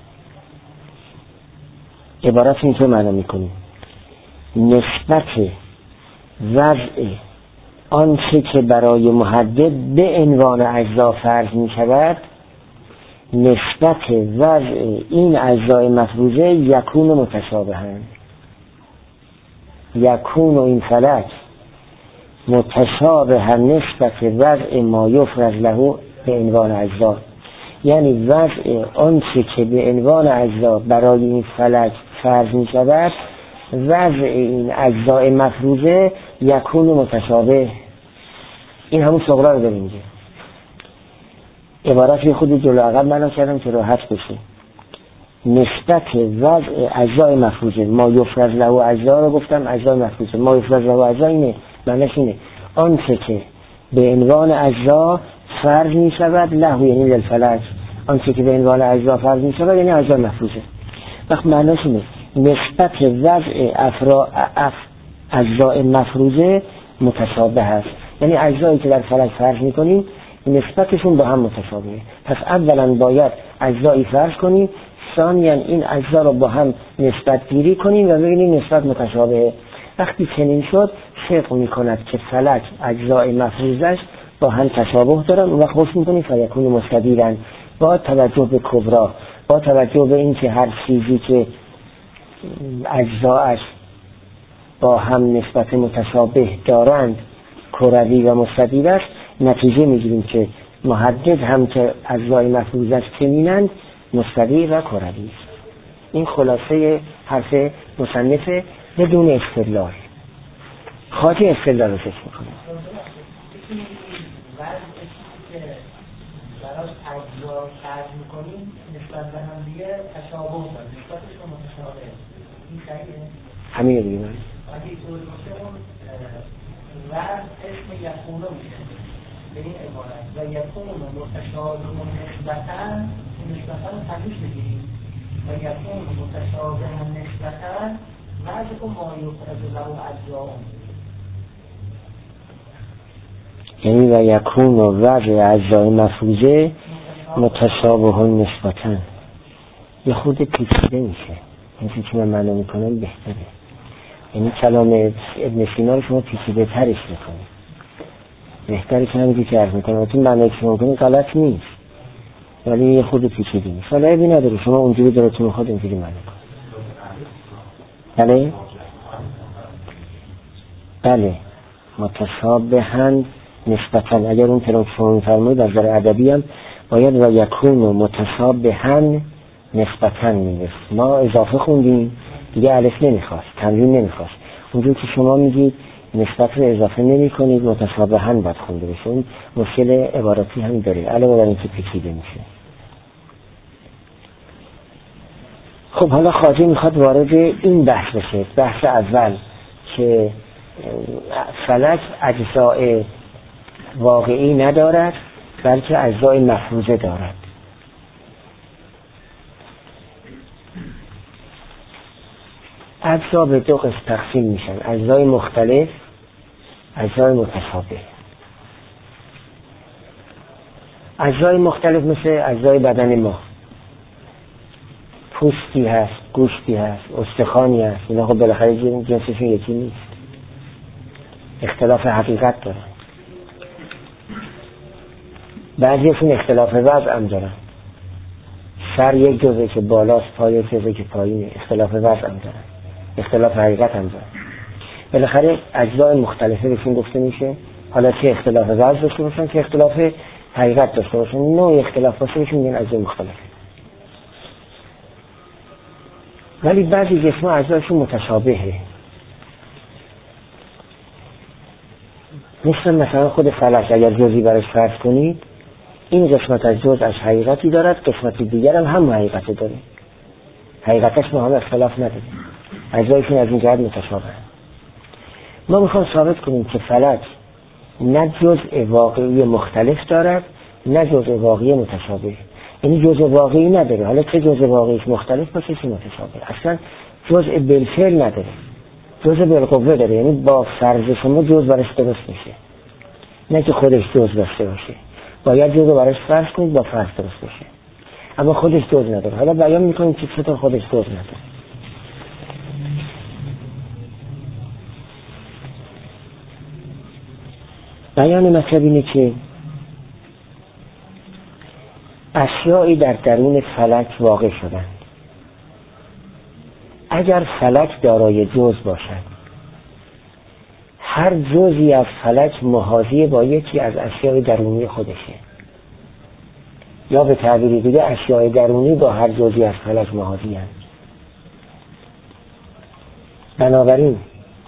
S1: عبارت اینطور معنا میکنیم: نسبت وضع آنچه که برای محدد به عنوان اجزا فرض می شود نسبت وضع این اجزای مفروضه یکون متشابهن. یکون و این فلک متشابه نسبت وضع ما یفرض له به عنوان اجزا، یعنی وضع آنچه که به عنوان اجزا برای این فلک فرض می شود وضع این اجزای مفروضه یکون متشابه. این همون شغلا رو داریم اینجا. عبارت خود جلو عقب بنا کردم که راحت بشه. نسبت وضع اجزای مفروضه ما یفرض له اجزا رو گفتم اجزای مفروضه ما یفرض له اجزا اینه معنیش اینه آنچه که به عنوان اجزا فرض می شود له یعنی للفلک، آنچه که به عنوان اجزا فرض می شود یعنی اجزای مفروضه. وقت معنیش اینه نسبت وضع اجزای مفروضه متشابه است، یعنی اجزایی که در فلک فرض می کنیم نسبتشون با هم متشابهه. پس اولا باید اجزایی فرض کنیم، ثانیاً این اجزا رو با هم نسبت گیری کنیم و ببینیم نسبت متشابهه. وقتی چنین شد فقه می کند که فلک اجزای مفروضش با هم تشابه دارن و خوش می کنیم فیکون مستدیرن با توجه به کبرا، با توجه به این که هر چیزی که اجزاش با هم نسبت متشابه دارند کروی و مستدیر است، نتیجه میگیریم که محدد هم که اجزای مفروضش چنینند مستدیر و کروی است. این خلاصه حرف مصنف بدون استدلال. خاطی استدلال رو فکر میکنه.
S2: براش اجزا فرض میکنیم نسبت به هم دیگه تشابه داره، نسبتشون متشابهه. این صحیحه؟
S1: همینه دیگه.
S2: اگه اینطور باشه اون وضع اسم یکونه میشه به این عبارت و یکون متشابه نسبتا نسبتا رو تمیز بگیریم و یکون متشابه نسبتا وضع کن ما یفرض له اجزا،
S1: یعنی و یکون و وضع اجزای مفروضه متشابه نسبتاً. یه خود پیچیده میشه، این که من معنی میکنم بهتره. یعنی کلام ابن سینا رو شما پیچیده ترش میکنید، بهتره که همینی که عرض میکنم اتون معنی که شما میکنید غلط نیست ولی یه خود پیچیده نیست. حالا ابی نداره شما اونجوری دارتون خود اینجوری معنی کنید. بله بله متشابهن نسبتاً. اگر اون کلام شما میفرمایید از نظر ادبی هم باید و یکون و متشابهن نسبتاً میگه. ما اضافه خوندیم دیگه الف نمیخواست، تنوین نمیخواست. اونجور که شما میگید نسبت رو اضافه نمی کنید متشابهن باید خونده بشه. اون مشکل عبارتی هم داره علاوه بر اینکه پیچیده میشه. خب حالا خواجه میخواد وارد این بحث بشه. بحث اول که فلک اجزاء واقعی ندارد بلکه اجزای مفروضه دارد. اجزا به دو قسم تقسیم میشن، اجزای مختلف، اجزای متشابه. اجزای مختلف مثل اجزای بدن ما، پوستی هست، گوشتی هست، استخوانی هست، اینا خب بالاخره جنسشون یکی نیست، اختلاف حقیقت دارن. بعضیشون اختلاف وضع هم دارن، سر یک جزء که بالاست، پای یک جزء که پایینه، اختلاف وضع هم دارن، اختلاف حقیقت هم دارن. بالاخره اجزای مختلفه بهشون گفته میشه. حالا چه اختلاف وضع داشته باشن که اختلاف حقیقت داشته باشن، نوع اختلاف باشه بهشون میگن اجزای مختلفه. ولی بعضی جسم‌ها اجزایشون متشابهه، مثلا خود فلک اگر جزئی برش فرض کنید این قسمت از جزء از حقیقتی دارد، قسمت دیگر هم حقیقتی داره، حقیقتش با هم اختلاف نداره، اجزایشون از این جهت متشابه. ما میخوام ثابت کنیم که فلک نه جزء واقعی مختلف دارد نه جزء واقعی متشابه. یعنی جزء واقعی نداره، حالا چه جزء واقعیش مختلف باشه چه متشابه، اصلا جزء بالفعل نداره، جزء بالقوه داره. یعنی با فرض شما جزء برش درست میشه، نه که خودش جزء داشته باشه، باید جزء برش فرض کنید با فرض درست بشه، اما خودش جزء نداره. حالا بیان میکنیم که چطور خودش جزء نداره. بیان مطلب اینه که اشیایی در درون فلک واقع شدند. اگر فلک دارای جزء باشد، هر جزئی از فلک محاذی با یکی از اشیای درونی خودشه، یا به تعبیر دیگه اشیای درونی با هر جزئی از فلک محاذی هستند. بنابراین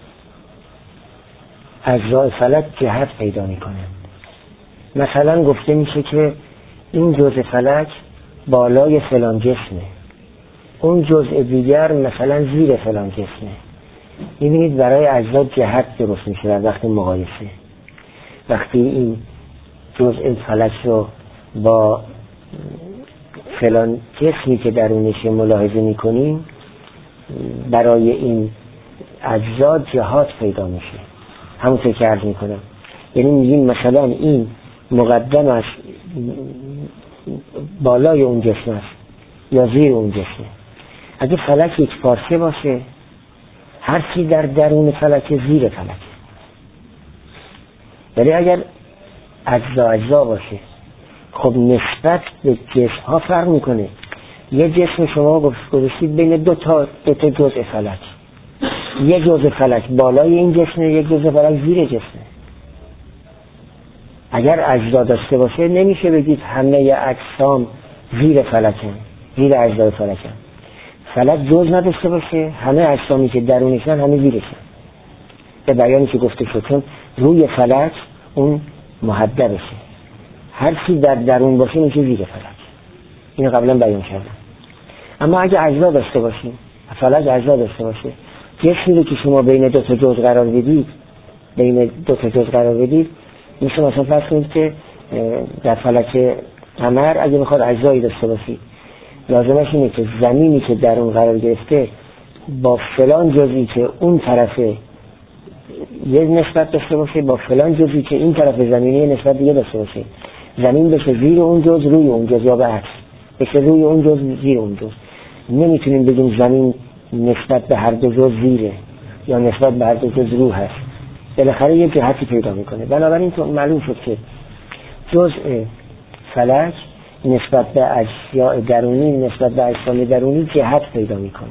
S1: اجزای فلک جهت پیدا میکنند. مثلا گفته میشه که این جزء فلک بالای فلان جسمه، اون جزء دیگر مثلا زیر فلان جسمه. میبینید برای اجزا جهت درست میشه در وقت مقایسه. وقتی این جزء فلک رو با فلان جسمی که درونش ملاحظه میکنیم، برای این اجزا جهات پیدا میشه. همونطور که عرض میکنم، یعنی میگیم مثلا این مقدم است، بالای اون جسم است یا زیر اون جسم. اگه فلک یک پارچه باشه، هر چی در درون فلک زیر فلک. ولی اگر اجزا باشه، خب نسبت به جسم ها فرق میکنه. یه جسم شما گذاشتید بین دو تا جزء فلک، یه جزء فلک بالای این جسمه، یک جزء فلک زیر جسمه. اگر اجزا داشته باشه نمیشه بگید همه اجسام زیر فلکن، زیر اجزای فلکن. فلک جز نداشته باشه، همه اجسامی که درونشن همه زیرشن. به بیانی که گفته شد، چون روی فلک اون محدبشه، هر چی در درون باشه میشه زیر فلک. اینو قبلا بیان کردم. اما اگه اجزا داشته باشیم، فلک اجزا داشته باشه، جسمی رو که شما بین دو تا جزء قرار بدید، مثلا فرض کنید که در فلک قمر اگه میخواد اجزایی داشته باشید، لازمش اینه که زمینی که در اون قرار گرفته با فلان جزئی که اون طرفه یه نسبت داشته باشه، با فلان جزئی که این طرف زمینی یه نسبت دیگه داشته باشه. زمین بشه زیر اون جزء روی اون جزء، یا به عکس بشه روی اون جزء زیر اون جزء. نمیتونیم بگیم زمین نسبت به هر دو جزء زیره یا نسبت به هر دو جزء رو هست. بالاخره یه جهتی پیدا میکنه. بنابراین تو معلوم شد که جزء فلک نسبت به اشیاء درونی، نسبت به اجسام درونی جهت پیدا میکنه.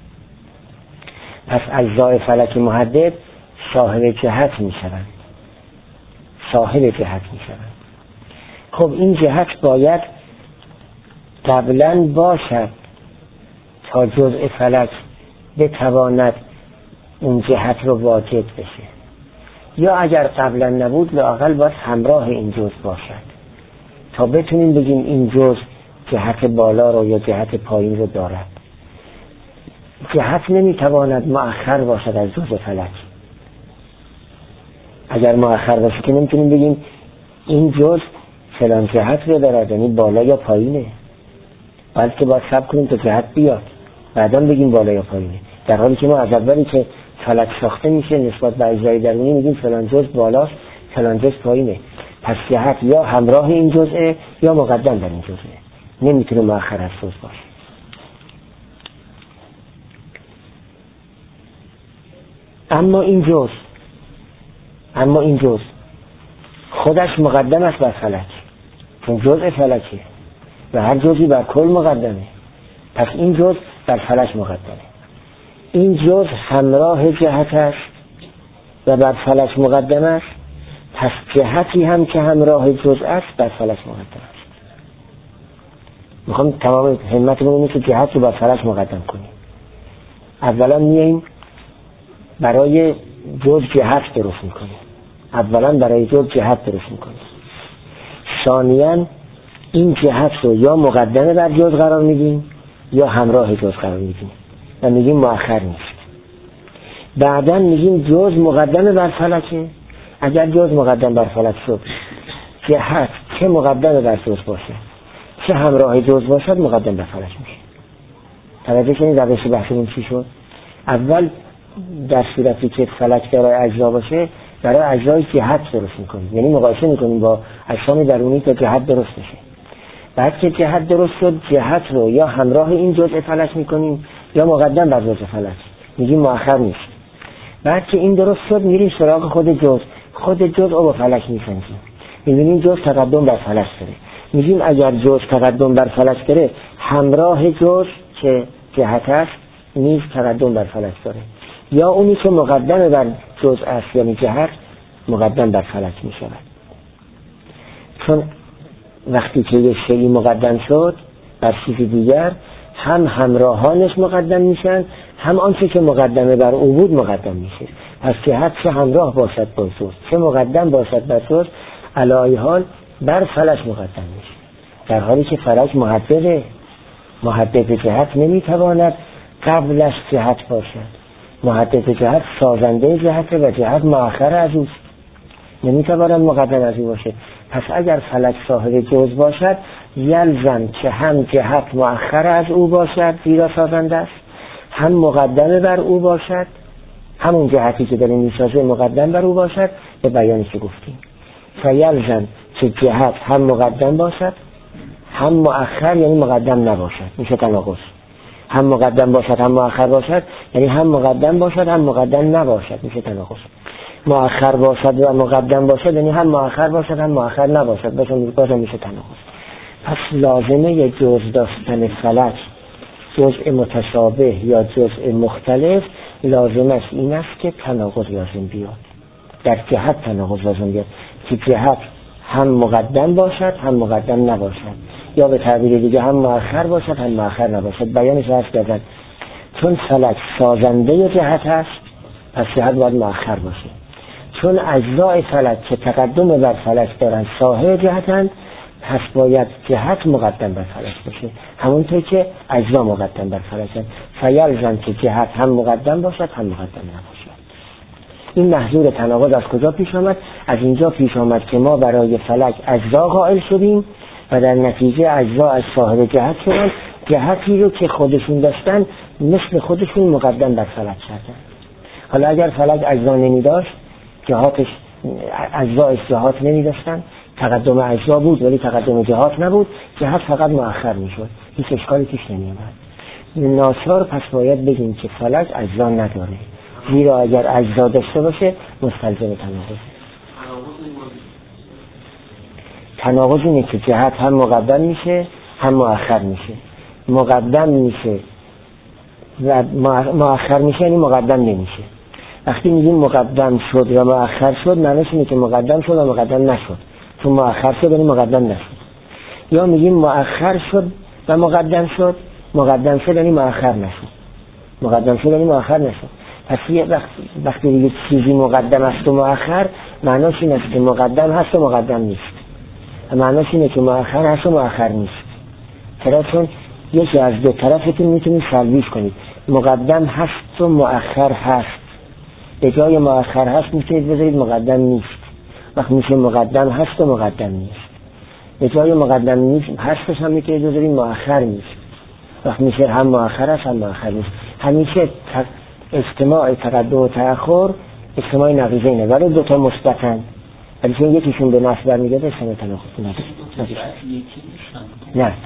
S1: پس اجزای فلک محدب صاحب جهت میشوند. خب این جهت باید قبلا باشد تا جزء فلک بتواند اون جهت رو واجد بشه، یا اگر قبلا نبود لااقل باید همراه این جزء باشد تا بتونیم بگیم این جزء جهت بالا رو یا جهت پایین رو دارد. جهت نمیتواند مؤخر باشد از جزء فلک. اگر مؤخر باشه که نمیتونیم بگیم این جزء فلان جهت رو دارد، یعنی بالا یا پایینه، بلکه باید صبر کنیم تا جهت بیاد بعداً بگیم بالا یا پایینه. در حالی که ما از اولی که فلک ساخته میشه نسبت به اجزای درونی میگیم فلان جزء بالاست، فلان جزء پایینه. پس جهت یا همراه این جزء یا مقدم بر این جزء، نمیتونه مؤخر از جزء باشه. اما این جزء خودش مقدم است بر فلک، چون جزء فلکه و هر جزئی بر کل مقدمه. پس این جزء بر فلک مقدمه. این جزء همراه جهت است و بر فلک مقدم است. پس جهتی هم که همراه جزء است بر فلک مقدم است. میخوام تمام همتمون اینه که جهت رو بر فلک مقدم کنیم. اولا میاییم برای جزء جهت درست میکنیم. ثانیاً این جهت رو یا مقدمه بر جزء قرار میدیم یا همراه جزء قرار میدیم و میگیم مؤخر نیست. بعداً میگیم جزء مقدمه بر فلکه. اگر جزء مقدم بر فلک شد، جهت چه مقدمه بر جزء باشه چه همراه جزء باشد مقدم بر فلک میشه. توجه کنید روش بحثمون چی شد؟ اول در صورتی که فلک دارای اجزا باشه، برای اجزای جهت درست میکنیم، یعنی مقایسه میکنیم با اجسام درونی تا جهت درست میشه. بعد که جهت درست شد، جهت رو یا همراه این جزء فلک میکنیم یا مقدم بر جزء فلک، میگیم مؤخر نیست. بعد که این درست شد، میریم سراغ خود جزء. خود جزء با فلک میسنجیم، میبینیم جزء تقدم بر فلک داره، میگیم اگر جزء تقدم بر فلک داره همراه جزء که جهت است نیز تقدم بر فلک داره، یا اونی که مقدم بر جزء است یعنی جهت مقدم بر فلک میشود. چون وقتی که یک شیئی مقدم شد بر چیزی دیگر هم همراهانش مقدم میشن، هم آنچه که مقدمه بر او بود مقدم میشه. پس جهت چه همراه باشد با جزء چه مقدم باشد بر جزء علی ای حال بر فلک مقدم میشه، در حالی که فلک محدد جهت نمیتواند قبلش جهت باشد. محدد جهت سازنده جهت و جهت مؤخر از اوست، نمیتواند مقدم از او باشه. پس اگر فلک صاحب جزء باشد یلزم که هم جهت مؤخر از او باشد زیرا سازنده است، هم مقدم بر او باشد، همون جهتی که داره میسازه مقدم بر او باشد، به بیانی که گفتیم. فیلزم که جهت هم مقدم باشد هم مؤخر یعنی مقدم نباشد، میشه تناقض. هم مقدم باشد هم مؤخر باشد یعنی هم مقدم باشد هم مقدم نباشد، میشه تناقض. مؤخر باشد و مقدم باشد یعنی هم مؤخر باشد هم مؤخر نباشد، باشد میشه تناقض. پس لازمه جزء داشتن فلک جزء متشابه یا جزء مختلف لازمش این است که تناقض لازم بیاد، در جهت تناقض لازم بیاد که جهت هم مقدم باشد هم مقدم نباشد، یا به تعبیر دیگه هم مؤخر باشد هم مؤخر نباشد. بیانش هست کردن چون فلک سازنده جهت است پس جهت باید مؤخر باشه، چون اجزای فلک که تقدم بر فلک دارن صاحب جهتند پس باید جهت مقدم بر فلک باشه، همونطور که اجزا مقدم بر فلکند. فیلزم که جهت هم مقدم باشد هم مقدم نباشد. این محذور تناقض از کجا پیش آمد؟ از اینجا پیش آمد که ما برای فلک اجزا قائل شدیم و در نتیجه اجزا از صاحب جهت شدن، جهتی رو که خودشون داشتن مثل خودشون مقدم بر فلک کردن. حالا اگر فلک اجزا نمی داشت، جهاتش اجزا جهات نمی داشتن، تقدم اجزا بود ولی تقدم جهات نبود، جهت فقط مؤخر می شد، هیچ اشکالی پیش نمی آمد. ناچار پس باید بگیم که فلک اجزا نداره، زیرا اگر اجزا داشته باشه مستلزم تناقض. تناقض اینه که جهت هم مقدم میشه هم مؤخر میشه، مقدم میشه و مؤخر میشه یعنی مقدم نمیشه. وقتی میگیم مقدم شد و مؤخر شد معنیش اینه که مقدم شد و مقدم نشد، چون مؤخر شد یعنی مقدم نشد. یا میگیم مؤخر شد و مقدم شد، مقدم شد یعنی مؤخر نشد، مقدم شد یعنی مؤخر نشد. پس وقتی یک چیزی مقدم است و مؤخر معنیش این است که مقدم هست و مقدم نیست، معنیش اینه که مؤخر هست و مؤخر نیست. چرا؟ چون یکی از دو طرفتون میتونید سلبیش کنید، مقدم هست و مؤخر هست، به جای مؤخر هست میتونید بذارید مقدم نیست، وقت میشه مقدم هست و مقدم نیست. به جای مقدم نیست هستش هم میتونید بذارید مؤخر نیست، وقت میشه هم مؤخر هست هم مؤخر نیست. همیشه اجتماع تقدم و تأخر اجتماع نقیضینه ولی دوتا مثبتن، ولی چون یکیشون به نفع برمیگرده اجتماع تناقض نداره. نه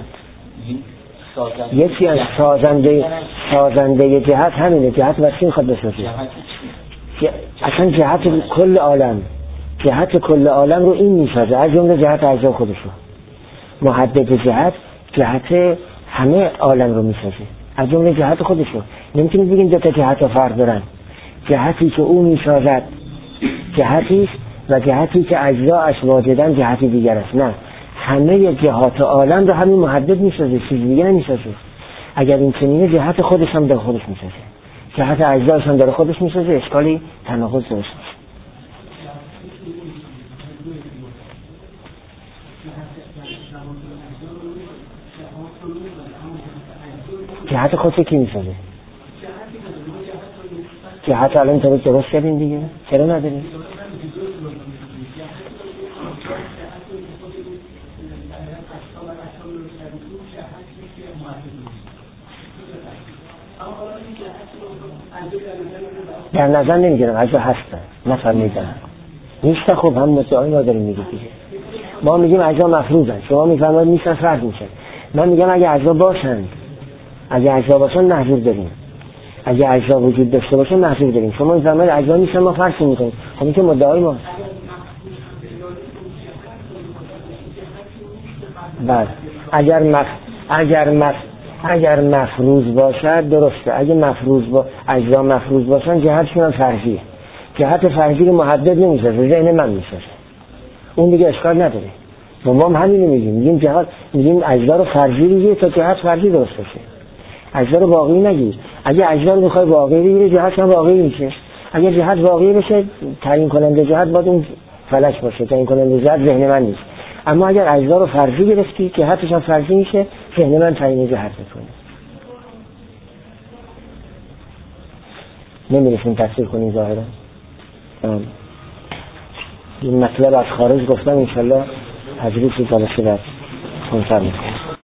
S1: یکی از سازنده جهت همینه، جهت وسیع میخواد بسازه، اصلا جهت کل عالم، جهت کل عالم رو این میسازه، از جمله جهت اجزا خودشو. محدد جهت همه عالم رو میسازه، از جمله جهت خودشو. نمیتونید بگین دو تا جهت رو فرق دارن، جهتی که او میسازد جهتی و جهتی که اجزاش واجدن جهتی دیگر است. نه، همه جهات عالم رو همین محدد میسازه، چیز دیگه نمیسازه. اگر این چنینه جهت خودش هم داره خودش میسازه، جهت اجزاش هم داره خودش میسازه، اشکالی تناقض درست نیست. جهت خودش کی میسازه؟ جهت الان تو درست کردین دیگه، چرا نداریم؟ در نظر نمیگیرم، اجزا هستن، نفرمیدن نیست. خب هم مدعای ما داریم میگید دیگه، ما میگیم اجزا مفروضن، شما میفرمایید نیستن، فرق میشه. من میگم اگه اجزا باشن، اگه اجزا باشن محذور داریم، اگه اجزا وجود داشته باشه محذوف داریم. شما این زمان اجزا نیستن ما فرض میکنیم. خب این که مدعای ما. بله اگر مفروض باشد درسته. اگه مفروض اجزا مفروض باشن جهتشون هم فرضیه. جهت فرضی رو محدد نمیشه، ذهن من میشه، اون دیگه اشکال نداره. ما هم همین رو میگیم اجزا رو فرضی بگیر تا جهت فرضی درست بشه. اجزا رو واقعی نگیر. اگه اجزا رو بخوای واقعی بگیری جهت هم واقعی میشه. اگه جهت واقعی بشه تعیین کننده جهت باید اون فلش باشه، تعیین کننده جهت ذهن من نیست. اما اگر اجزا رو فرضی گرفتی جهتش هم فرضی میشه، ذهن من تعیین جهت میکنه. نمیرسیم تفسیر کنیم ظاهرا. این مطلب از خارج گفتم، انشالله تدریس جلسه بعد کنسر میکنم.